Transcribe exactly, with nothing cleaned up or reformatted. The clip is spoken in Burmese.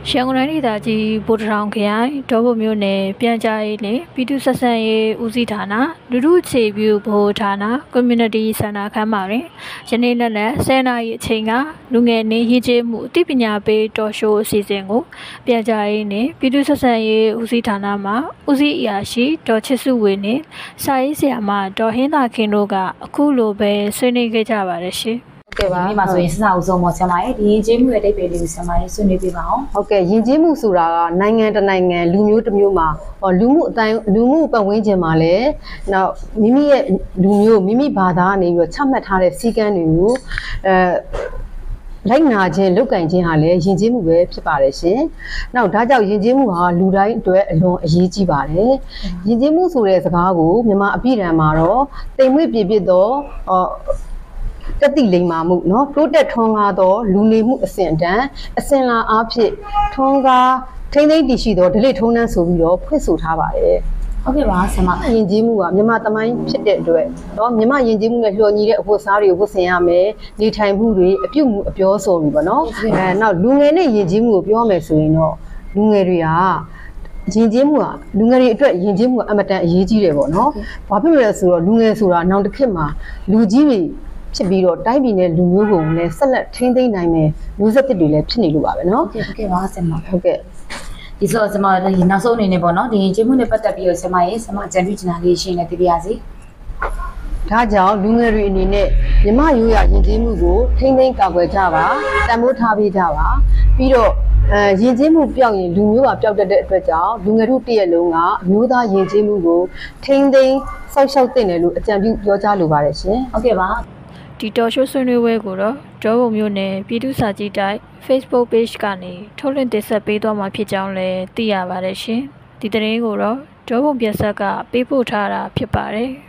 ရှန်ကုန်တိုင်းဒေသကြီးဗိုလ်တထောင်ခရိုင်ဒေါဘုံမြို့နယ်ပြန်ကြားရေးနှင့်ပြည်သူ့ဆက်ဆံရေးဦးစီးဌာနလူထုအခြေပြုဗဟိုဌာန community စင်တာခန်းမှာတွင်ယနေ့နက်နက်ဆယ်နာရီအချိန်ကလူငယ်နေရေးကျေးမှုအသိပညာပေးတော်ရှိုးအစီအစဉ်ကိုပြန်ကြားရေးနှင့်ပြည်သူ့ဆက်ဆံရေးဦးစီးဌာနမှဦးစီးအရာရှိဒေါ်ချစ်စုဝေနှင့်စာရေးဆရာမဒေါ်ဟင်းသာခင်တို့ကအခုလိုပဲဆွေးနွေးခဲ့ကြပါတယ်ရှင်ကဲပါဒီမှာဆိုရင်စစအောင်ဆုံးပေါ့ဆရာမရဲ့ဒီယဉ်ကျေးမှုရဲ့အတိတ်ပဲလေးကိုဆရာမရဲ့ဆွေးနွေးပြပါအောင်ဟုတ်ကဲ့ယဉ်ကျေးမှုဆိုတာကနိုင်ငံတစ်နိုင်ငံလူမျိုးတစ်မျိုးမှာလူမှုအတိုင်းလူမှုပတ်ဝန်းကျင်မှာလည်းနောက်မိမိရဲ့လူမျိုးမိမိဘာသာကနေပြီးတော့ချမှတ်ထားတဲ့စည်းကမ်းတွေကိုအဲလိုက်နာခြင်းလုပ်ကင်ခြင်းဟာလည်းယဉ်ကျေးမှုပဲဖြစ်ပါတယ်ရှင်။နောက်ဒါကြောင့်ယဉ်ကျေးမှုဟာလူတိုင်းအတွက်အလွန်အရေးကြီးပါတယ်။ယဉ်ကျေးမှုဆိုတဲ့စကားကိုမြန်မာအပြည်ဓာန်မှာတော့တိမ်မွေ့ပြပြတော့တတိလိမ္မာမှုเนาะတိုးတက်ထွန်းကားသောလူနေမှုအစဉ်အတန်းအစဉ်လာအားဖြင့်ထွန်းကားထိမ့်သိမ့်တည်ရှိသောဒလိထုံးတန်းဆိုပြီးတော့ဖွင့်ဆိုထားပါတယ်ဟုတ်ကဲ့ပါဆရာမယဉ်ကျေးမှုကမြန်မာသမိုင်းဖြစ်တဲ့အတွက်เนาะမြန်မာယဉ်ကျေးမှုနဲ့လျော်ညီတဲ့အဖို့စားတွေကိုဝတ်ဆင်ရမယ်နေထိုင်မှုတွေအပြုတ်မှုအပြောဆိုပြီးပေါ့เนาะအဲနောက်လူငယ်နဲ့ယဉ်ကျေးမှုကိုပြောမယ်ဆိုရင်တော့လူငယ်တွေကယဉ်ကျေးမှုကလူငယ်တွေအတွက်ယဉ်ကျေးမှုကအမတန်အရေးကြီးတယ်ပေါ့နော်။ဘာဖြစ်လို့လဲဆိုတော့လူငယ်ဆိုတာနောက်တစ်ခေတ်မှာလူကြီးတွေဖြစ်ပြီးတော့တိုင်းပြည်နဲ့လူမျိုးကိုလည်းဆက်လက်ထိန်းသိမ်းနိုင်မယ်မျိုးဆက်သစ်တွေလည်းဖြစ်နေလို့ပါပဲနော်ဟုတ်ကဲ့ပါဆရာမဟုတ်ကဲ့ဒီဆိုဆရာမနောက်ဆုံးအနေနဲ့ပေါ့နော်ဒီကျေးမှုနဲ့ပတ်သက်ပြီးတော့ဆရာမရဲ့ဆရာမအကြံပြုချင်တာလေးရှင်းနေသိပါရစေဒါကြောင့်လူငယ်တွေအနေနဲ့မြမရိုးရယဉ်ကျေးမှုကိုထိန်းသိမ်းကာကွယ်ကြပါတန်ဖိုးထားပေးကြပါပြီးတော့အဲယဉ်ကျေးမှုပျောက်ရင်လူမျိုးကပျောက်တတ်တဲ့အတွက်ကြောင့်လူငယ်တို့တရက်လုံးကအမျိုးသားယဉ်ကျေးမှုကိုထိန်းသိမ်းစောင့်ရှောက်သင့်တယ်လို့အကြံပြုပြောကြားလိုပါတယ်ရှင်ဟုတ်ကဲ့ပါဒီတော်ရှိုးဆွေးနွေးပွဲကိုတော့ဒေါဘုံမျိုးနဲ့ပြည်သူ့စာကြည့်တိုက် Facebook page ကနေထုတ်လွှင့်တင်ဆက်ပေးသွားမှာဖြစ်ကြောင်းလည်းသိရပါတယ်ရှင်ဒီသတင်းကိုတော့ဒေါဘုံပြဆက်ကပေးပို့ထားတာဖြစ်ပါတယ်